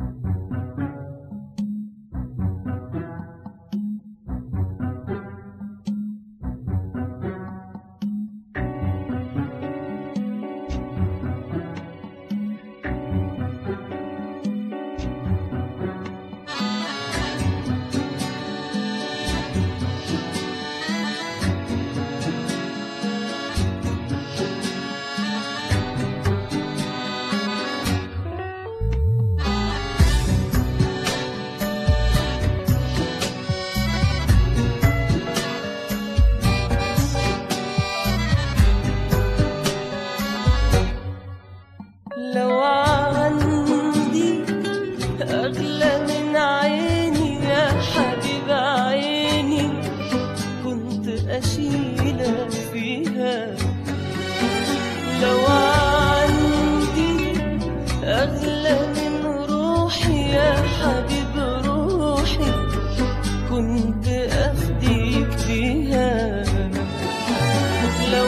لو عندي أغلى من عيني يا حبيب عيني كنت أشيلك فيها. لو عندي أغلى من روحي يا حبيب روحي كنت أفديك فيها. لو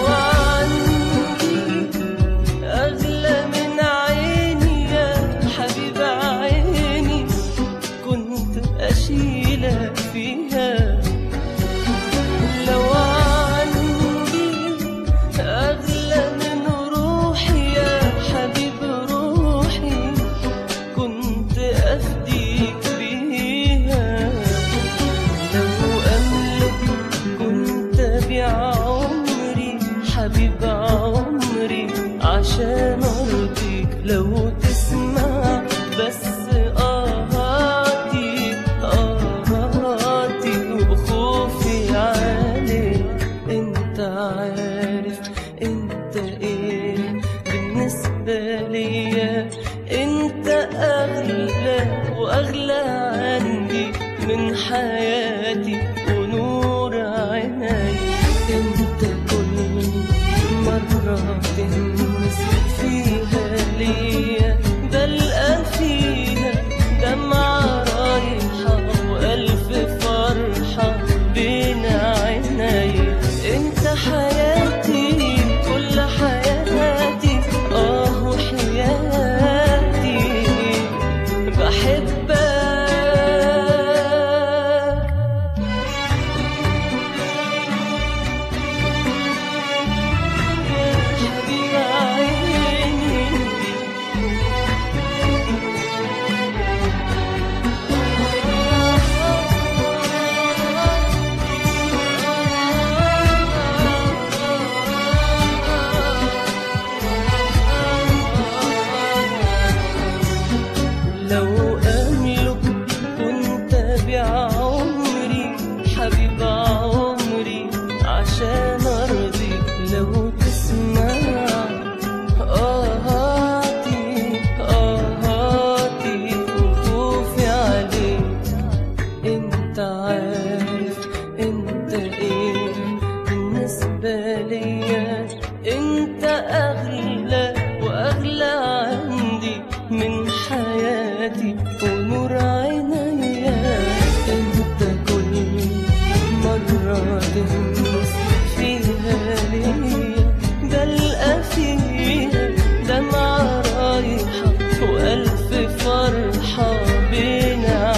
فيها. لو عندي أغلى من روحي يا حبيب روحي كنت أفديك بيها. لو أملك كنت أبيع عمري حبيب عمري عشان أرضيك. لو تسمع بس انت ايه بالنسبة ليا، انت اغلى واغلى عندي من حياتي ونور عيني. انت كل مرة تهمس فيها ليا بلقى فيها دمعة رايحة والف فرحة بين عيني. انت حياتي كل حياتي وحياتي بحبك. يا حبيب عيني لو أملك كنت أبيع عمري حبيب عمري عشان أرضيك. لو تسمع آهاتي وخوفي عليك. انت عارف انت ايه بالنسبة ليا، انت أغلى وأغلى عندي من حياتي ونور عينيا. انت كل مرة تهمس فيها ليا بلقى فيها دمعة رايحة وألف فرحة بين